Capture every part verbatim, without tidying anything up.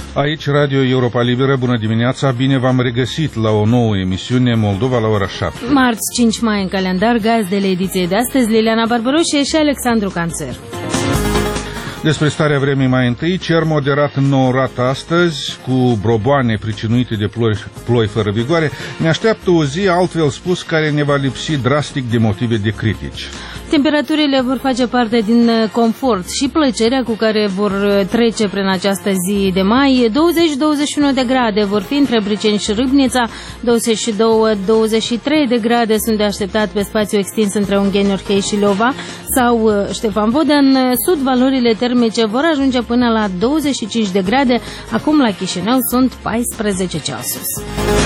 Aici, Radio Europa Liberă, bună dimineața, bine v-am regăsit la o nouă emisiune Moldova la ora șapte. Marți, cinci mai în calendar, gazdele ediției de astăzi, Liliana Barbaroșie și Alexandru Canțer. Despre starea vremii mai întâi, cer moderat înnorat astăzi, cu broboane pricinuite de ploi, ploi fără vigoare, ne așteaptă o zi, altfel spus, care ne va lipsi drastic de motive de critici. Temperaturile vor face parte din confort și plăcerea cu care vor trece prin această zi de mai. douăzeci douăzeci și unu de grade vor fi între Briceni și Râbnița, douăzeci și doi douăzeci și trei de grade sunt de așteptat pe spațiu extins între Ungheni, Orhei și Leova sau Ștefan Vodă. În sud, valorile termice vor ajunge până la douăzeci și cinci de grade. Acum la Chișinău sunt paisprezece Celsius.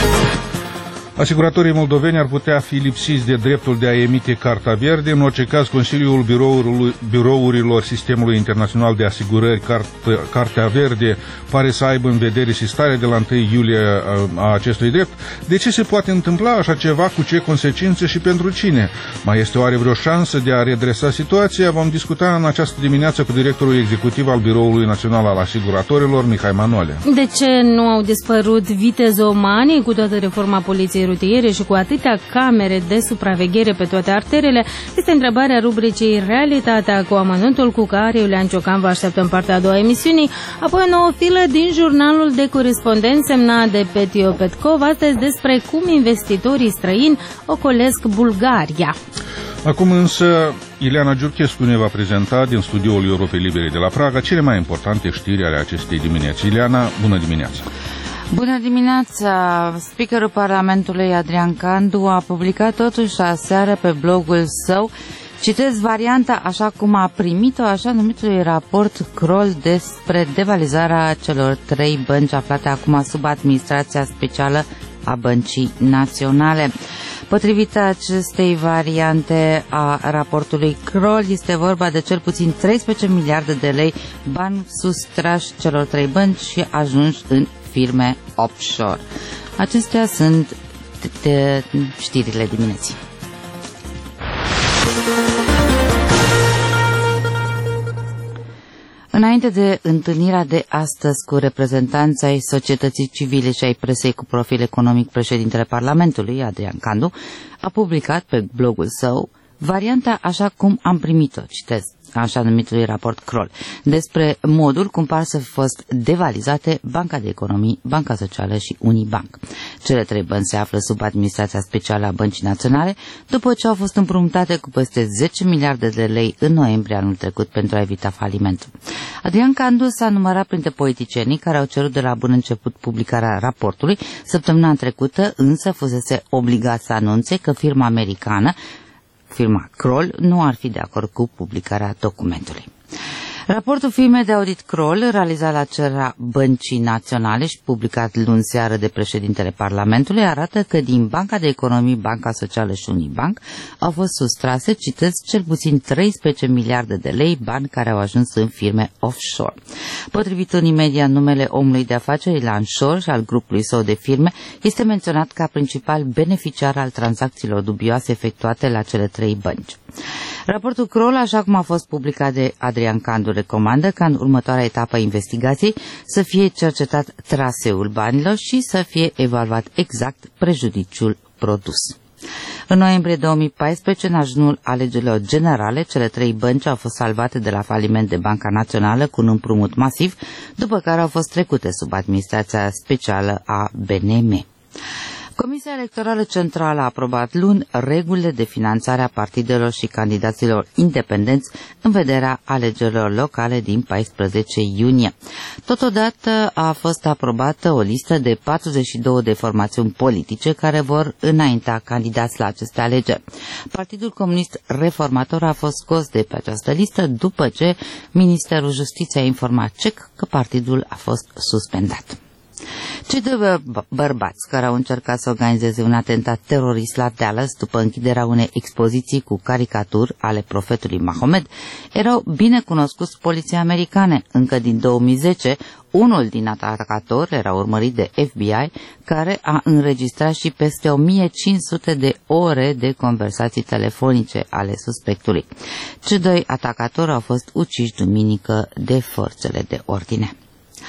Asiguratorii moldoveni ar putea fi lipsiți de dreptul de a emite Carta Verde. În orice caz, Consiliul Birourilor Sistemului Internațional de Asigurări, Cartea Verde, pare să aibă în vedere și starea de la întâi iulie a acestui drept. De ce se poate întâmpla așa ceva, cu ce consecințe și pentru cine? Mai este oare vreo șansă de a redresa situația? Vom discuta în această dimineață cu directorul executiv al Biroului Național al Asiguratorilor, Mihai Manole. De ce nu au dispărut vitezomanii cu toată reforma poliției rutiere și cu atâtea camere de supraveghere pe toate arterele? Este întrebarea rubricii Realitatea cu amănuntul, cu care Iulian Ciocan vă așteaptă în partea a doua a emisiunii. Apoi o nouă filă din jurnalul de corespondenți semnat de Petio Petkov, astăzi despre cum investitorii străini ocolesc Bulgaria. Acum însă, Ileana Giurchescu ne va prezenta din studioul Europei Libere de la Praga cele mai importante știri ale acestei dimineți. Ileana, bună dimineața! Bună dimineața! Speakerul Parlamentului Adrian Candu a publicat totuși aseară pe blogul său, citez, varianta așa cum a primit-o, așa numitului raport Kroll despre devalizarea celor trei bănci aflate acum sub administrația specială a Băncii Naționale. Potrivit acestei variante a raportului Kroll, este vorba de cel puțin treisprezece miliarde de lei, bani sustrași celor trei bănci și ajunși în firme offshore. Acestea sunt știrile dimineții. Înainte de întâlnirea de astăzi cu reprezentanții ai societății civile și ai presei cu profil economic, președintele Parlamentului, Adrian Candu, a publicat pe blogul său varianta așa cum am primit-o, citez, așa numitului raport Kroll, despre modul cum par să fi fost devalizate Banca de Economii, Banca Socială și Unibank. Cele trei bănci se află sub administrația specială a Băncii Naționale, după ce au fost împrumutate cu peste zece miliarde de lei în noiembrie anul trecut pentru a evita falimentul. Adrian Candu s-a numărat printre politicienii care au cerut de la bun început publicarea raportului. Săptămâna trecută însă fusese obligat să anunțe că firma americană, firma Kroll, nu ar fi de acord cu publicarea documentului. Raportul firmei de audit Kroll, realizat la cererea Băncii Naționale și publicat luni seară de președintele Parlamentului, arată că din Banca de Economii, Banca Socială și Unibank au fost sustrase, citez, cel puțin treisprezece miliarde de lei, bani care au ajuns în firme offshore. Potrivit unii media, numele omului de afaceri, Ilan Shor, și al grupului său de firme, este menționat ca principal beneficiar al tranzacțiilor dubioase efectuate la cele trei bănci. Raportul Kroll, așa cum a fost publicat de Adrian Candu, recomandă ca în următoarea etapă a investigației să fie cercetat traseul banilor și să fie evaluat exact prejudiciul produs. În noiembrie două mii paisprezece, în ajunul alegerilor generale, cele trei bănci au fost salvate de la faliment de Banca Națională cu un împrumut masiv, după care au fost trecute sub administrația specială a B N M. Comisia Electorală Centrală a aprobat luni regulile de finanțare a partidelor și candidaților independenți în vederea alegerilor locale din paisprezece iunie. Totodată a fost aprobată o listă de patruzeci și două de formațiuni politice care vor înainta candidați la aceste alegeri. Partidul Comunist Reformator a fost scos de pe această listă după ce Ministerul Justiției a informat C E C că partidul a fost suspendat. Cei doi bărbați care au încercat să organizeze un atentat terorist la Dallas după închiderea unei expoziții cu caricaturi ale profetului Mahomed erau bine cunoscuți poliției americane. Încă din două mii zece, unul din atacatori era urmărit de F B I, care a înregistrat și peste o mie cinci sute de ore de conversații telefonice ale suspectului. Cei doi atacatori au fost uciși duminică de forțele de ordine.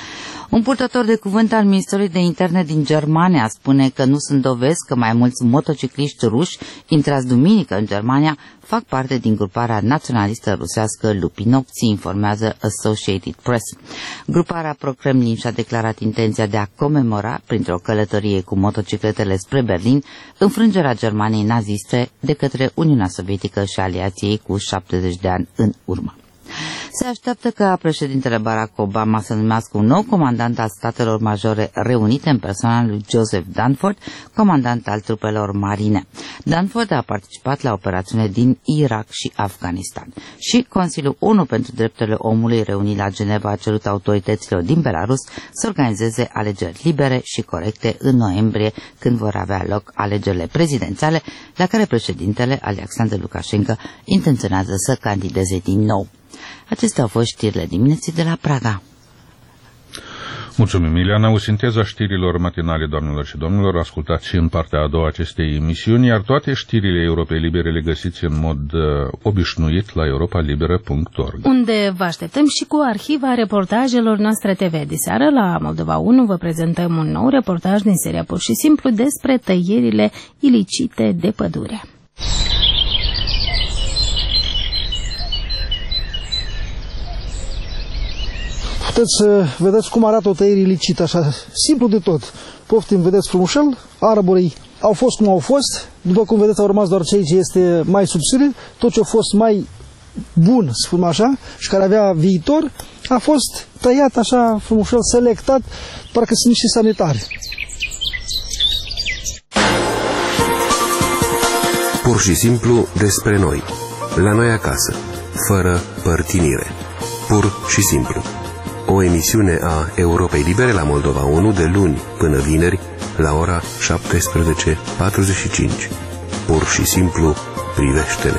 Un purtător de cuvânt al Ministerului de Interne din Germania spune că nu sunt dovezi că mai mulți motocicliști ruși intrați duminică în Germania fac parte din gruparea naționalistă rusească Lupii Nopții, informează Associated Press. Gruparea pro-Kremlin și-a declarat intenția de a comemora, printr-o călătorie cu motocicletele spre Berlin, înfrângerea Germaniei naziste de către Uniunea Sovietică și aliații ei cu șaptezeci de ani în urmă. Se așteaptă ca președintele Barack Obama să numească un nou comandant al Statelor Majore Reunite în persoana lui Joseph Dunford, comandant al trupelor marine. Dunford a participat la operațiune din Irak și Afganistan. Și Consiliul ONU pentru Drepturile Omului reunit la Geneva a cerut autorităților din Belarus să organizeze alegeri libere și corecte în noiembrie, când vor avea loc alegerile prezidențiale, la care președintele Alexander Lukashenko intenționează să candideze din nou. Acestea au fost știrile dimineții de la Praga. Mulțumim, Ileana. O sinteză a știrilor matinale, doamnelor și domnilor, ascultați și în partea a doua acestei emisiuni, iar toate știrile Europei Libere le găsiți în mod uh, obișnuit la europa liberă punct org. Unde vă așteptăm și cu arhiva reportajelor noastre T V. Diseară la Moldova unu vă prezentăm un nou reportaj din seria Pur și Simplu despre tăierile ilicite de pădure. Puteți să vedeți cum arată o tăiere ilicită, așa, simplu de tot. Poftim, vedeți frumușel, arborii au fost cum au fost, după cum vedeți au rămas doar cei ce este mai subțire, tot ce a fost mai bun, să spun așa, și care avea viitor, a fost tăiat așa frumușel, selectat, parcă sunt niște sanitari. Pur și simplu despre noi, la noi acasă, fără părtinire. Pur și simplu. O emisiune a Europei Libere la Moldova unu de luni până vineri la ora șaptesprezece patruzeci și cinci. Pur și simplu, privește-ne.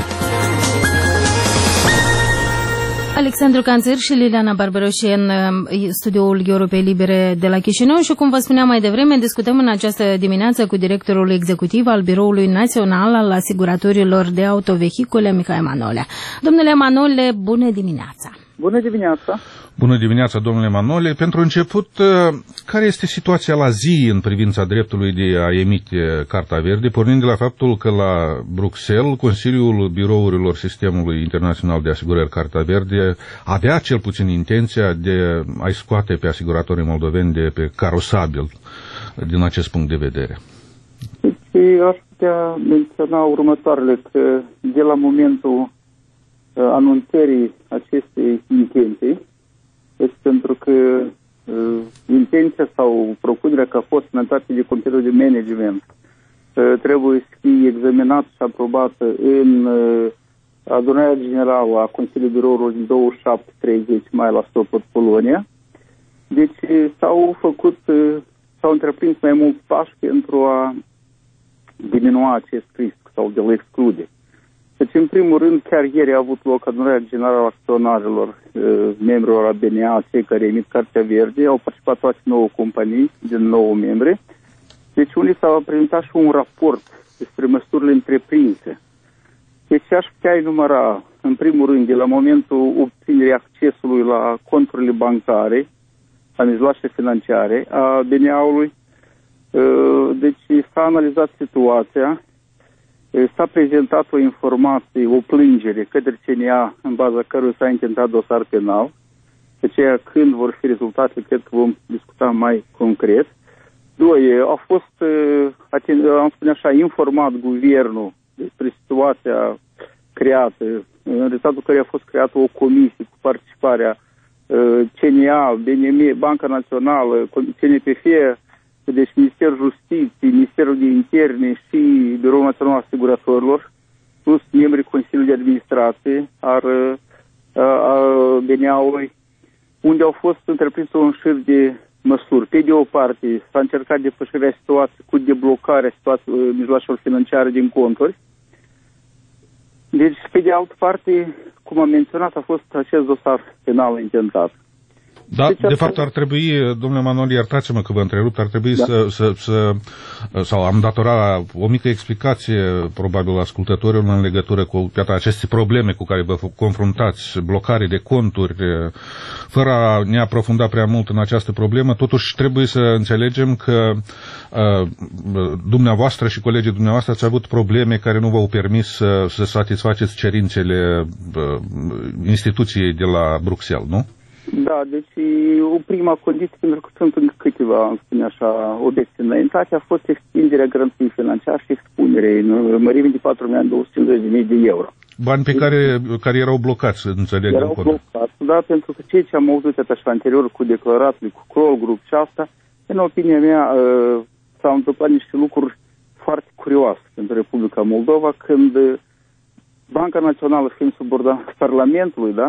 Alexandru Canțir și Liliana Barberoși în studioul Europei Libere de la Chișinău și, cum vă spuneam mai devreme, discutăm în această dimineață cu directorul executiv al Biroului Național al Asiguratorilor de Autovehicule, Mihai Manole. Domnule Manole, bună dimineața! Bună dimineața! Bună dimineața, domnule Manole. Pentru început, care este situația la zi în privința dreptului de a emite Carta Verde, pornind de la faptul că la Bruxelles, Consiliul Birourilor Sistemului Internațional de Asigurări Carta Verde avea cel puțin intenția de a-i scoate pe asiguratorii moldoveni de pe carosabil din acest punct de vedere? Și aș putea menționa următoarele, că de la momentul anunțării acestei intenții, este pentru că uh, intenția sau propunerea că a fost înaintată de Comitetul de Management uh, trebuie să fie examinată și aprobată în uh, adunarea generală a Consiliului Birourilor din douăzeci și șapte treizeci mai la Sopot, Polonia. Deci s-au făcut, uh, s-au întreprins mai mulți pași pentru a diminua acest risc sau de a-l exclude. Deci, în primul rând, chiar ieri a avut loc adunarea generală a acționarilor, membrilor A B N A, cei care emit Cartea Verde, au participat toate nouă companii din nouă membre. Deci, unii s-au prezentat și un raport despre măsurile întreprinse. Deci, aș putea enumera, în primul rând, de la momentul obținerii accesului la conturile bancare, la mijloace financiare a B N A-ului. Deci, s-a analizat situația. S-a prezentat o informație, o plângere către C N A, în baza căruia s-a intentat dosar penal. De aceea, când vor fi rezultate, cred că vom discuta mai concret. Doi, a fost, am spune așa, informat guvernul despre situația creată, în rezultatul căreia a fost creată o comisie cu participarea C N A, B N M, Banca Națională, C N P F, deci Ministerul Justiției, Ministerul de Interne și Biroul Național al Asiguratorilor, plus membrii Consiliului de Administrație al B N A-ului, unde au fost întreprinse un șir de măsuri. Pe de o parte, s-a încercat depășirea situației cu deblocarea situației mijloacelor financiare din conturi. Deci, pe de altă parte, cum am menționat, a fost acest dosar penal intentat. Da, deci de fapt ar trebui, domnule Manoli, iertați-mă că vă întrerupt, ar trebui da. să, să, să, sau am datorat o mică explicație, probabil, ascultătorilor în legătură cu iată, aceste probleme cu care vă confruntați, blocare de conturi, fără a ne aprofunda prea mult în această problemă. Totuși trebuie să înțelegem că uh, dumneavoastră și colegii dumneavoastră ați avut probleme care nu v-au permis să, să satisfaceți cerințele uh, instituției de la Bruxelles, nu? Da, deci o prima condiție, pentru că sunt încă câteva, îmi spune așa, obiecte înaintate, a fost extinderea garanției financiare și expunerea în mărime de patru milioane două sute cincizeci de mii de euro. Bani pe care, care erau blocați, înțeleg. Erau blocați, da, pentru că cei ce am auzit așa anterior cu declarații, cu Kroll Group și asta, în opinia mea, s-au întâmplat niște lucruri foarte curioase pentru Republica Moldova, când Banca Națională, fiind subordonată Parlamentului, da,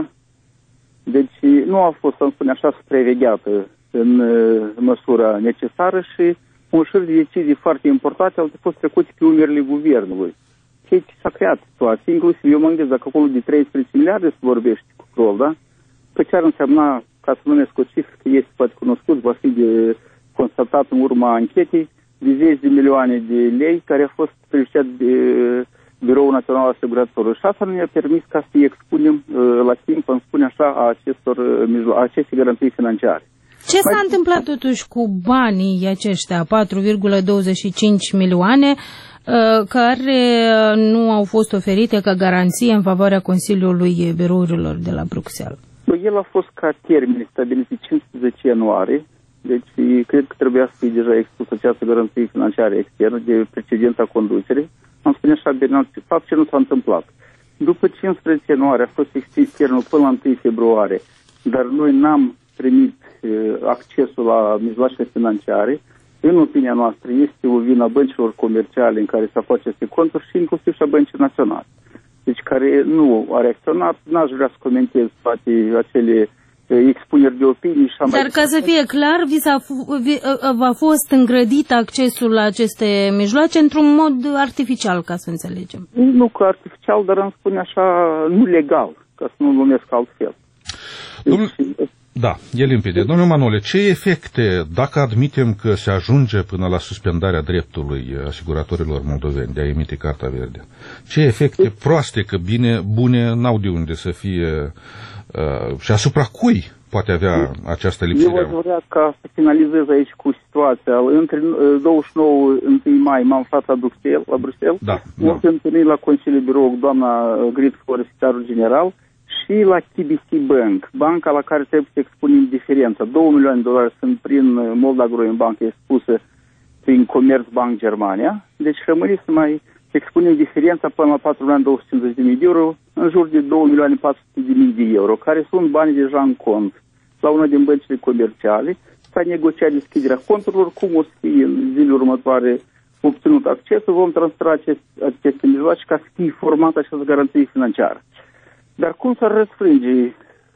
deci nu a fost, să-mi spune așa, supravegheată în uh, măsura necesară și un șir de decizii foarte importante au fost trecute pe umerile guvernului. Ceea ce s-a creat situație, inclusiv eu mă gândesc dacă acolo de treisprezece miliarde se vorbește cu Kroll, da? Păi ce ar însemna, ca să numesc o cifră, că este poate cunoscut, va fi de constatat în urma anchetei, de zeci de milioane de lei care a fost prevăzut de Biroul Național Asigurator. Și asta nu ne-a permis ca să expunem uh, la timp, îmi spune așa, a acestor, uh, aceste garanții financiare. Ce s-a Mai... întâmplat totuși cu banii aceștia, patru virgulă douăzeci și cinci milioane, uh, care nu au fost oferite ca garanție în favoarea Consiliului Birourilor de la Bruxelles? El a fost ca termen stabilit cincisprezece ianuarie, deci cred că trebuia să fie deja expus această garanție financiară externă de precedența conducerii. Am spune așa, bine, fapt ce nu s-a întâmplat. După cincisprezece ianuarie a fost extins termenul până la întâi februarie, dar noi n-am primit uh, accesul la mijloacele financiare. În opinia noastră este o vină a băncilor comerciale în care se face aceste conturi și inclusiv și a băncii naționale. Deci care nu a reacționat, n-aș vrea să comentez toate acele expuneri de opinii și Dar mai... ca să fie clar, vi s-a v-a fost îngrădit accesul la aceste mijloace într-un mod artificial, ca să înțelegem. Nu că artificial, dar îmi spune așa, nu legal, ca să nu numesc altfel. Domnul... Da, e limpede. Domnul Manole, ce efecte, dacă admitem că se ajunge până la suspendarea dreptului asiguratorilor moldoveni de a emite Carta Verde, ce efecte proaste, că bine, bune, n-au de unde să fie uh, și asupra cui poate avea această lipsire? Eu aș vrea ca să finalizez aici cu situația. Între douăzeci și nouă întâi mai m-am aflat la Bruxelles, la Bruxelles. Da, m-am da. întâlnit la Consiliul Birou cu doamna Grit, secretarul general, și la T B C Bank, banca la care trebuie să expunem diferența. două milioane de dolari sunt prin Moldagroen-Bank expusă prin Commerzbank Germania, deci rămâne să mai expunem diferența până la patru milioane două sute cincizeci de mii de euro, în jur de două milioane patru sute de mii de euro, care sunt bani deja în cont la una din băncile comerciale. S-a negociat deschiderea conturilor, cum o să fie în zilele următoare obținut accesul, vom transfera acest, aceste mijloace ca să fie formată această garanție financiară. Dar cum s-ar răsfrânge?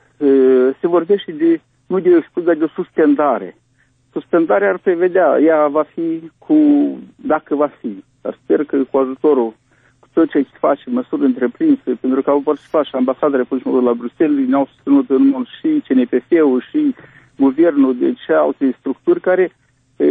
Se vorbește de, nu de o excludere, dar de o suspendare. Suspendarea ar prevedea, ea va fi cu, dacă va fi, dar sper că cu ajutorul, cu tot ce se face, măsuri întreprinse, pentru că au participat și ambasada Republicii Moldova la Bruxelles, ne-au susținut în mod și C N P F-ul și guvernul, deci alte structuri care e,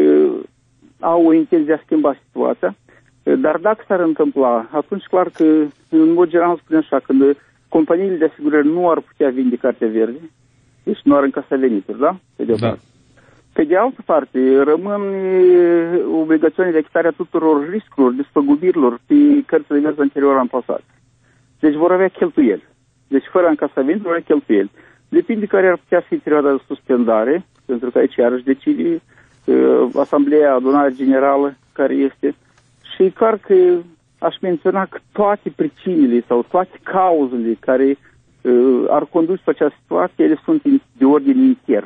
au o intenție de a schimba situația. Dar dacă s-ar întâmpla, atunci clar că, în mod general, spune așa, când companiile de asigurări nu ar putea vinde Cartea Verde, deci nu ar încasa venituri, da? Pe de, da. Pe de altă parte, rămân obligațiunea de achitare a tuturor riscurilor, despăgubirilor pe cărțile verzi anterior amplasate. Deci vor avea cheltuieli. Deci fără a încasa venituri, vor avea cheltuieli. Depinde care ar putea fi perioada de suspendare, pentru că aici iarăși decide uh, Asamblea, Adunarea Generală care este, și clar că aș menționa că toate pricinile sau toate cauzele care uh, ar conduce pe această situație, ele sunt de ordine intern.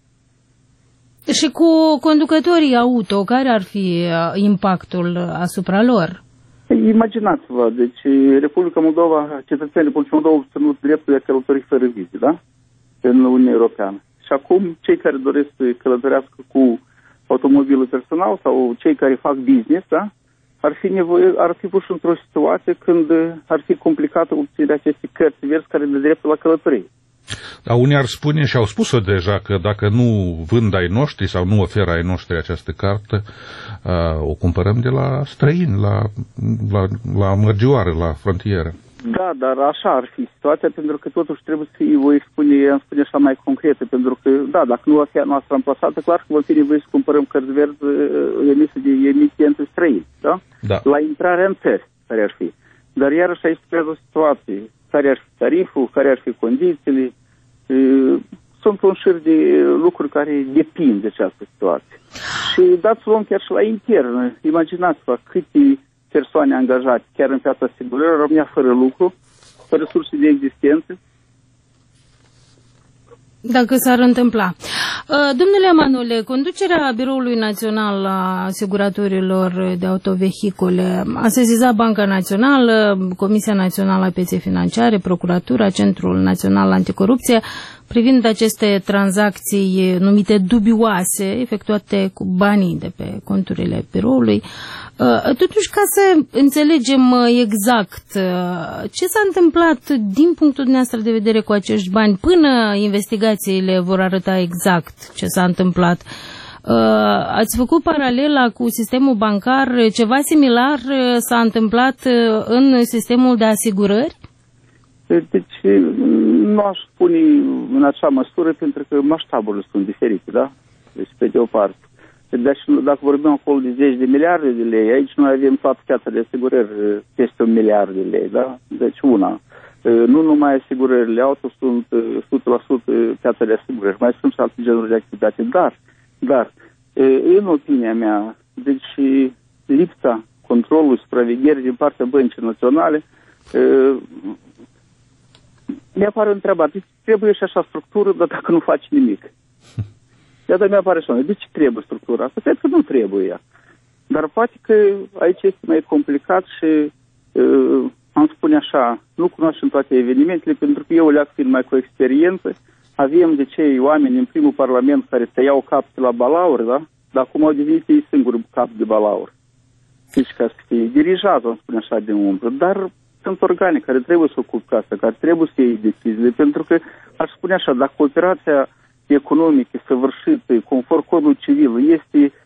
Și cu conducătorii auto, care ar fi impactul asupra lor? Imaginați-vă, deci Republica Moldova, cetățenii Republicii Moldova au obținut dreptul de a călători fără vize, da? În Uniunea Europeană. Și acum, cei care doresc să călătorească cu automobilul personal sau cei care fac business, da? Ar fi nevoie, ar fi puși într-o situație când ar fi complicată obținerea acestei cărți verzi care de dreptul la călătorie. Dar unii ar spune, și au spus-o deja, că dacă nu vând ai noștri sau nu oferă ai noștri această carte, o cumpărăm de la străini, la, la, la mărgioară, la frontieră. Da, dar așa ar fi situația, pentru că totuși trebuie să fie, voi spune, am spune așa mai concrete, pentru că, da, dacă nu va fi a noastră amplasată, clar că vor fi nevoie să cumpărăm cărți verzi emise de emitenți străini, da? Da? La intrarea în țări, care ar fi. Dar iarăși aici trebuie o situație, care ar fi tariful, care ar fi condițiile. Sunt un șir de lucruri care depind de această situație. Și dați luăm chiar și la intern. Imaginați-vă câte persoane angajate chiar în piața asigurării rămânea fără lucru, fără surse de existență. Dacă s-ar întâmpla. Domnule Manole, conducerea Biroului Național a Asiguratorilor de Autovehicule a sesizat Banca Națională, Comisia Națională a Pieței Financiare, Procuratura, Centrul Național Anticorupție, privind aceste tranzacții numite dubioase, efectuate cu banii de pe conturile biroului. Totuși, ca să înțelegem exact ce s-a întâmplat din punctul dumneavoastră de vedere cu acești bani, până investigațiile vor arăta exact ce s-a întâmplat, ați făcut paralela cu sistemul bancar, ceva similar s-a întâmplat în sistemul de asigurări? Deci nu aș spune în acea măsură, pentru că maștaburile sunt diferite, da? Deci pe de o parte. Deci dacă vorbim acolo de zeci de miliarde de lei, aici noi avem toată piața de asigurări peste un miliard de lei, da? Deci una. Nu numai asigurările auto sunt o sută la sută piața de asigurări, mai sunt și alte genuri de activitate, dar, dar, în opinia mea, deci lipsa controlului, supravegherii din partea Băncii Naționale, mi-apare o întrebare, deci trebuie și așa structură, dar dacă nu faci nimic. Iată, mi-apare așa, de ce trebuie structura asta? Cred că nu trebuie ea. Dar poate că aici este mai complicat și, uh, am spune așa, nu cunoaștem toate evenimentele, pentru că eu le-am fiind mai cu experiență, avem de cei oameni în primul parlament care tăiau capul la balaur, da? Dar acum au devenit ei singuri cap de balaur. Deci ca să fie dirijat, am spune așa, de umbră. Dar sunt organe care trebuie să ocupe asta, care trebuie să iei deciziile, pentru că, aș spune așa, dacă operația economică săvârșită conform codului civil este e,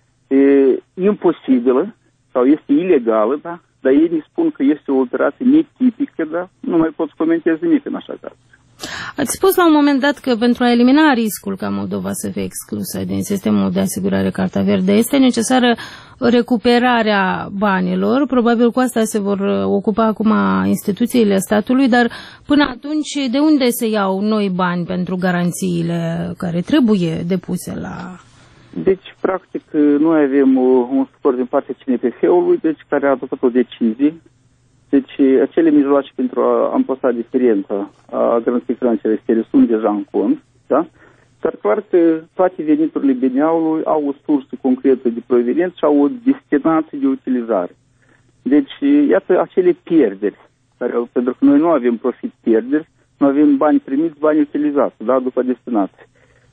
imposibilă sau este ilegală, da? Dar ei ne spun că este o operație netipică, da? Nu mai pot să comentez nimic în așa caz. Ați spus la un moment dat că pentru a elimina riscul ca Moldova să fie exclusă din sistemul de asigurare Carta Verde este necesară recuperarea banilor. Probabil cu asta se vor ocupa acum instituțiile statului, dar până atunci de unde se iau noi bani pentru garanțiile care trebuie depuse la... Deci, practic, noi avem un suport din partea C N P F-ului, deci, care a adoptat o decizie. Deci, acele mijloace pentru a amplosa diferența a garanției financiare sunt deja în cont, da? Dar clar că toate veniturile B N A-ului au o sursă concretă de proveniență și au o destinație de utilizare. Deci, iată acele pierderi, care, pentru că noi nu avem profit pierderi, nu avem bani primiți, bani utilizați, da? După destinație.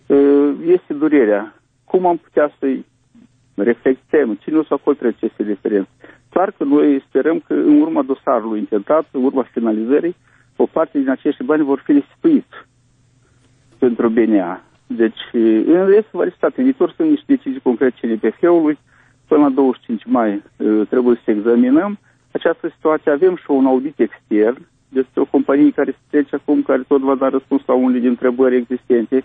Este durerea. Cum am putea să-i reflectăm? Cine o să acopere aceste diferențe? Clar că noi sperăm că în urma dosarului intentat, în urma finalizării, o parte din acești bani vor fi restituiți pentru B N A. Deci, în rest, va resta în viitor, sunt niște decizii concrete C N P F-ului. Până la douăzeci și cinci mai trebuie să examinăm această situație. Avem și un audit extern. Este o companie care se trece acum, care tot va da răspuns la unele din întrebări existente.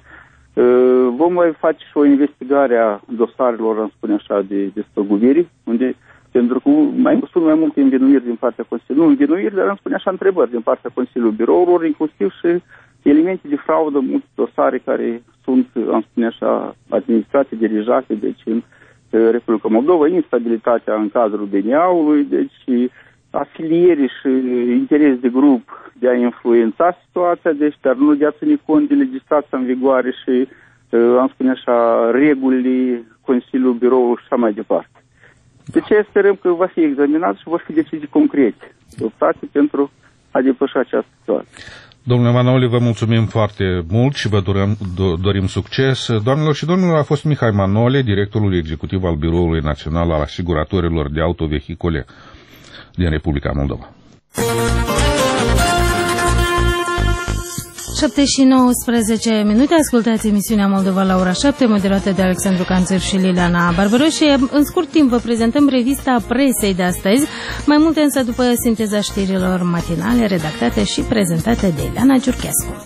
Vom mai face și o investigare a dosarelor, am spune așa, de, de stăguviri, unde, pentru că mai, sunt mai multe învinuiri din partea Consiliului, nu învinuiri, dar am spune așa întrebări din partea Consiliului Birourilor, inclusiv și elemente de fraudă, multe dosare care sunt, am spune așa, administrate, dirijate, deci în Republica Moldova, instabilitatea în cadrul B N A-ului, deci afiliere și interes de grup de a influența situația, deci, dar nu de a ține cont de legislația în vigoare și, am spune așa, regulile Consiliului Biroului și așa mai departe. Deci sperăm că va fi examinat și vor fi decizii concrete adoptate pentru a depăși această situație. Domnule Manole, vă mulțumim foarte mult și vă dorim, do, dorim succes. Doamnelor și domnilor, a fost Mihai Manole, directorul executiv al Biroului Național al Asiguratorilor de Autovehicule din Republica Moldova. șapte și nouăsprezece minute, ascultați emisiunea Moldova la ora șapte, moderată de Alexandru Canțăr și Liliana Barbaroș. În scurt timp vă prezentăm revista presei de astăzi, mai multe însă după sinteza știrilor matinale redactate și prezentate de Ileana Giurchescu.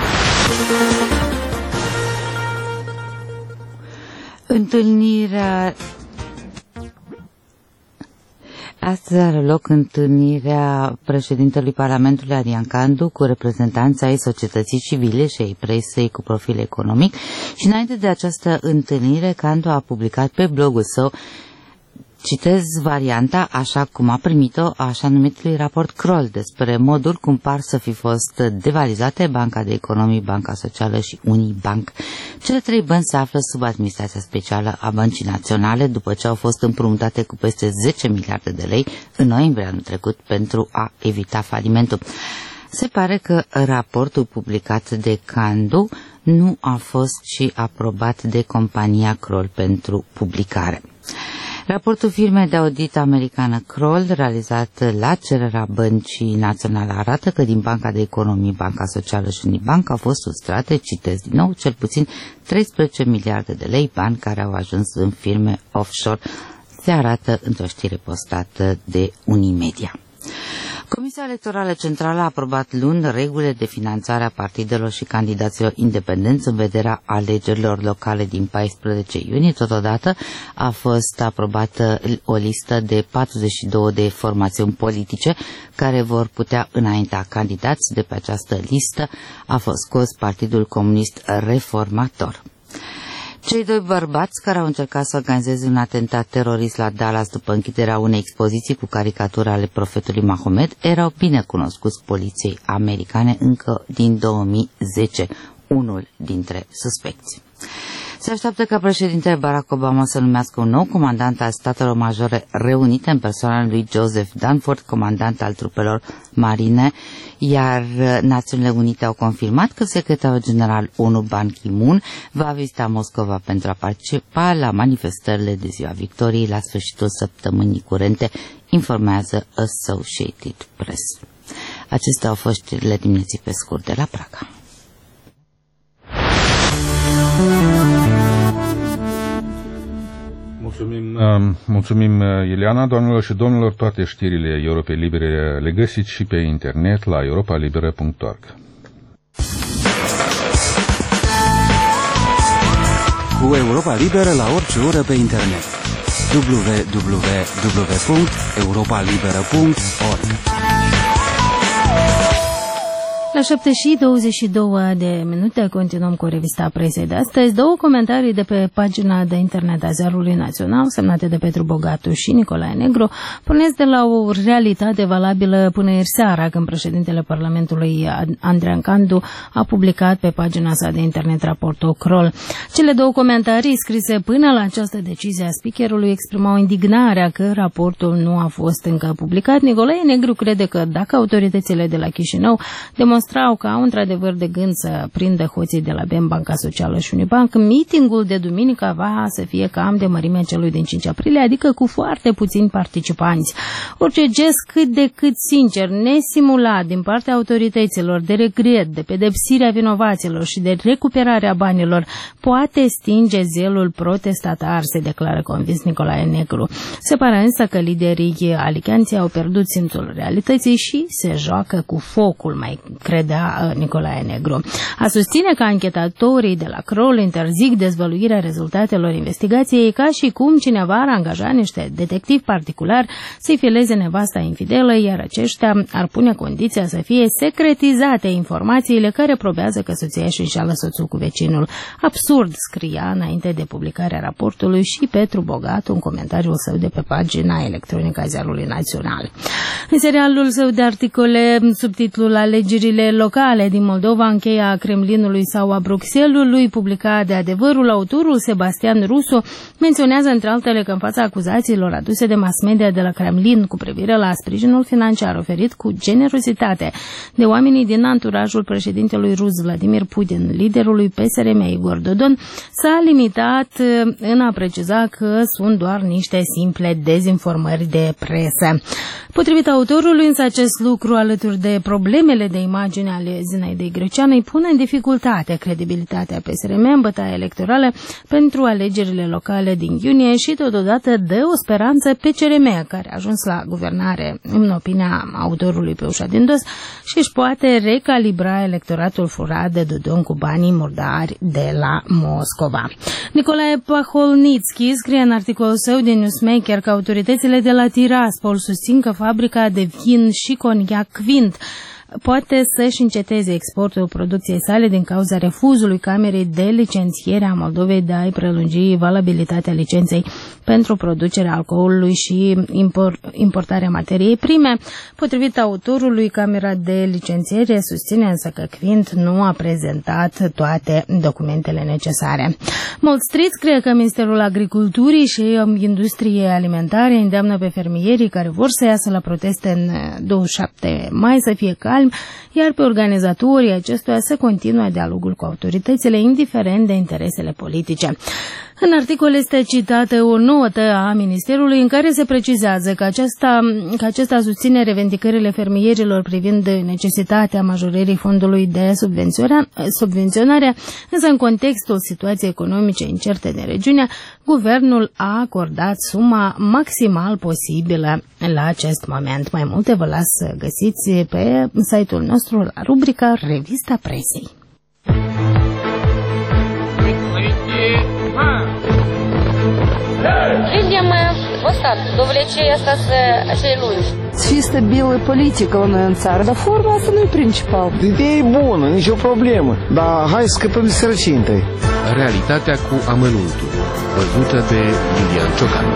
Întâlnirea Astăzi are loc întâlnirea președintelui Parlamentului Adrian Candu cu reprezentanța ai societății civile și ai presei cu profil economic și înainte de această întâlnire Candu a publicat pe blogul său, citez varianta așa cum a primit-o, așa numitului raport Kroll despre modul cum par să fi fost devalizate Banca de Economii, Banca Socială și Unibank. Cele trei bănci se află sub administrația specială a Băncii Naționale după ce au fost împrumutate cu peste zece miliarde de lei în noiembrie anul trecut pentru a evita falimentul. Se pare că raportul publicat de Candu nu a fost și aprobat de compania Kroll pentru publicare. Raportul firmei de audit americană Kroll, realizat la cererea Băncii Naționale, arată că din Banca de Economii, Banca Socială și Unibank au fost sustrate, citesc din nou, cel puțin treisprezece miliarde de lei, bani care au ajuns în firme offshore, se arată într-o știre postată de Unimedia. Comisia Electorală Centrală a aprobat luni regulile de finanțare a partidelor și candidaților independenți în vederea alegerilor locale din paisprezece iunie. Totodată a fost aprobată o listă de patruzeci și două de formațiuni politice care vor putea înainta candidați. De pe această listă a fost scos Partidul Comunist Reformator. Cei doi bărbați care au încercat să organizeze un atentat terorist la Dallas după închiderea unei expoziții cu caricature ale profetului Mahomed erau bine cunoscuți poliției americane încă din două mii zece, unul dintre suspecți. Se așteaptă ca președintele Barack Obama să numească un nou comandant al Statelor Majore Reunite în persoana lui Joseph Dunford, comandant al trupelor marine, iar Națiunile Unite au confirmat că secretarul general O N U Ban Ki-moon va vizita Moscova pentru a participa la manifestările de Ziua Victoriei la sfârșitul săptămânii curente, informează Associated Press. Acestea au fost știrile dimineții pe scurt de la Praga. Mulțumim, uh, mulțumim Ileana, doamnelor și domnilor, toate știrile Europei Libere le găsiți și pe internet la europa liberă punct org. Cu Europa Liberă la orice oră pe internet. w w w punct europa liberă punct org. La șapte și douăzeci și două de minute continuăm cu revista presei de astăzi. Două comentarii de pe pagina de internet a Ziarului Național, semnate de Petru Bogatu și Nicolae Negru, pornesc de la o realitate valabilă până ieri seara, când președintele Parlamentului Adrian Candu a publicat pe pagina sa de internet raportul Kroll. Cele două comentarii scrise până la această decizie a speakerului exprimau indignarea că raportul nu a fost încă publicat. Nicolae Negru crede că dacă autoritățile de la Chișinău demonstrează că au într-adevăr de gând să prindă hoții de la B E M, Banca Socială și Unibank, meetingul de duminică va să fie cam de mărimea celui din cinci aprilie, adică cu foarte puțini participanți. Orice gest cât de cât sincer, nesimulat din partea autorităților de regret, de pedepsirea vinovaților și de recuperarea banilor poate stinge zelul protestatar, se declară convins Nicolae Negru. Se pare însă că liderii alicanții au pierdut simțul realității și se joacă cu focul, mai credea Nicolae Negru. A susține că anchetatorii de la Kroll interzic dezvăluirea rezultatelor investigației ca și cum cineva ar angaja niște detectivi particulari să-i fileze nevasta infidelă, iar aceștia ar pune condiția să fie secretizate informațiile care probează că soția își înșeală soțul cu vecinul. Absurd, scria înainte de publicarea raportului și Petru Bogatu în comentariul său de pe pagina electronică a Ziarului Național. În serialul său de articole, subtitlul Alegerile locale din Moldova, în cheia Kremlinului sau a Bruxellesului, publicat de Adevărul, autorul Sebastian Rusu menționează între altele că în fața acuzațiilor aduse de mass media de la Kremlin cu privire la sprijinul financiar oferit cu generozitate de oamenii din anturajul președintelui rus Vladimir Putin, liderului P S R M Igor Dodon, s-a limitat în a preciza că sunt doar niște simple dezinformări de presă. Potrivit autorului, însă, acest lucru, alături de problemele de imagine slăbiciuni ale Zinaidei Greceanu îi pun în dificultate credibilitatea P S R M în bătaia electorală pentru alegerile locale din iunie și totodată dă o speranță P C R M, care a ajuns la guvernare, în opinia autorului pe ușa din dos, și își poate recalibra electoratul furat de Dodon cu banii murdari de la Moscova. Nicolae Paholnitski scrie în articolul său de Newsmaker că autoritățile de la Tiraspol susțin că fabrica de vin și coniac Quint poate să-și înceteze exportul producției sale din cauza refuzului Camerei de licențiere a Moldovei de a-i prelungi valabilitatea licenței pentru producerea alcoolului și impor, importarea materiei prime. Potrivit autorului, Camera de licențiere susține însă că Quint nu a prezentat toate documentele necesare. Mult Street scrie că Ministerul Agriculturii și Industriei Alimentare îndeamnă pe fermierii care vor să iasă la proteste în douăzeci și șapte mai să fie calmi, iar pe organizatorii acestuia să continue dialogul cu autoritățile, indiferent de interesele politice. În articol este citată o notă a Ministerului în care se precizează că acesta, că acesta susține revendicările fermierilor privind necesitatea majorării fondului de subvenționare, însă în contextul situației economice incerte din regiune, guvernul a acordat suma maximal posibilă la acest moment. Mai multe vă las găsiți pe site-ul nostru la rubrica Revista Presei. Видимо, вот так, довлечение остаться acei lungi. Чисто белая политика у noi în țară, dar forma asta nu e principal. Ideea e bună, nicio problemă, dar hai să scăpăm de sărăcie întâi. Realitatea cu amănuntul, văzută de Iulian Ciocan.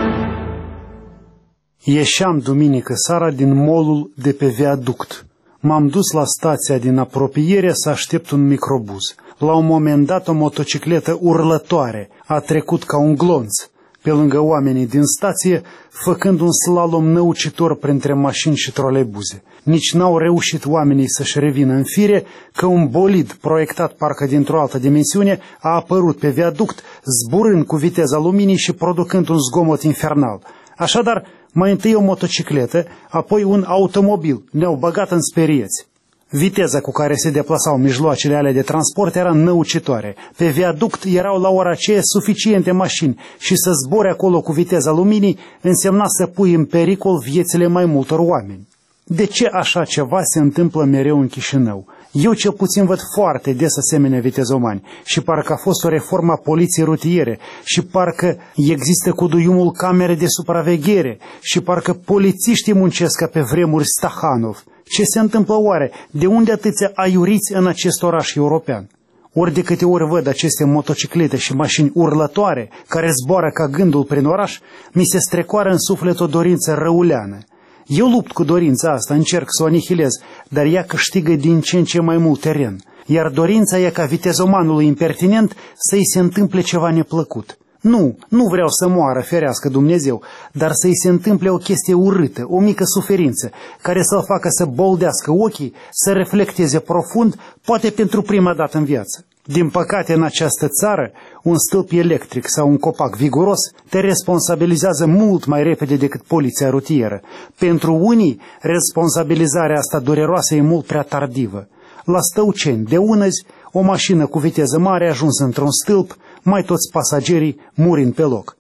Ieșeam duminică seara din molul de pe viaduct. M-am dus la stația din apropiere să aștept un microbuz. La un moment dat, o motocicletă urlătoare a trecut ca un glonț pe lângă oamenii din stație, făcând un slalom năucitor printre mașini și troleibuze. Nici n-au reușit oamenii să-și revină în fire că un bolid proiectat parcă dintr-o altă dimensiune a apărut pe viaduct, zburând cu viteza luminii și producând un zgomot infernal. Așadar, mai întâi o motocicletă, apoi un automobil ne-au băgat în sperieți. Viteza cu care se deplasau mijloacele alea de transport era năucitoare. Pe viaduct erau la ora aceea suficiente mașini și să zbori acolo cu viteza luminii însemna să pui în pericol viețile mai multor oameni. De ce așa ceva se întâmplă mereu în Chișinău? Eu cel puțin văd foarte des asemenea vitezomani și parcă a fost o reformă a poliției rutiere și parcă există cu duiumul camere de supraveghere și parcă polițiștii muncesc ca pe vremuri Stahanov. Ce se întâmplă oare? De unde atâția aiuriți în acest oraș european? Ori de câte ori văd aceste motociclete și mașini urlătoare care zboară ca gândul prin oraș, mi se strecoară în suflet o dorință răuleană. Eu lupt cu dorința asta, încerc să o anihilez, dar ea câștigă din ce în ce mai mult teren. Iar dorința e ca vitezomanului impertinent să-i se întâmple ceva neplăcut. Nu, nu vreau să moară, ferească Dumnezeu, dar să-i se întâmple o chestie urâtă, o mică suferință, care să-l facă să boldească ochii, să reflecteze profund, poate pentru prima dată în viață. Din păcate, în această țară, un stâlp electric sau un copac viguros te responsabilizează mult mai repede decât poliția rutieră. Pentru unii, responsabilizarea asta dureroasă e mult prea tardivă. La Stăuceni, de unăzi, o mașină cu viteză mare a ajuns într-un stâlp, mai toți pasagerii murind pe loc.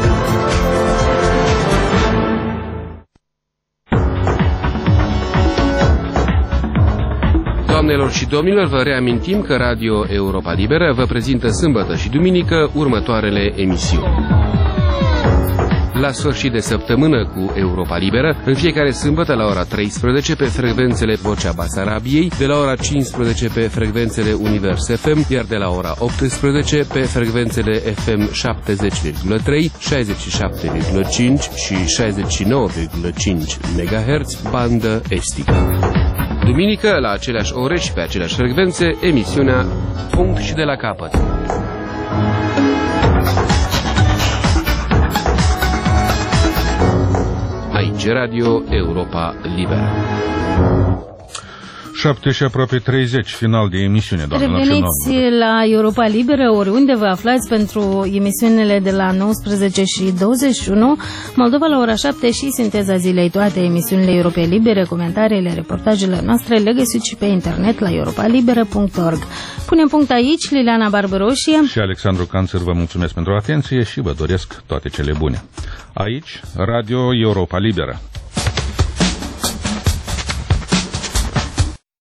Doamnelor și domnilor, vă reamintim că Radio Europa Liberă vă prezintă sâmbătă și duminică următoarele emisiuni. La sfârșit de săptămână cu Europa Liberă, în fiecare sâmbătă la ora treisprezece pe frecvențele Vocea Basarabiei, de la ora cincisprezece pe frecvențele Univers F M, iar de la ora optsprezece pe frecvențele F M șaptezeci virgulă trei, șaizeci și șapte virgulă cinci și șaizeci și nouă virgulă cinci megahertz, bandă estică. Duminică, la aceleași ore și pe aceleași frecvențe, emisiunea Punct și de la capăt. Aici Radio Europa Liberă. șapte și aproape treizeci, final de emisiune, doamnelor și domnilor. Reveniți la Europa Liberă, oriunde vă aflați, pentru emisiunile de la nouăsprezece și douăzeci și unu, Moldova la ora șapte și Sinteza Zilei. Toate emisiunile Europei Libere, comentariile, reportajele noastre le găsiți și pe internet la europa liberă punct org. Punem punct aici. Liliana Barbaroșie și Alexandru Canțăr vă mulțumesc pentru atenție și vă doresc toate cele bune. Aici, Radio Europa Liberă.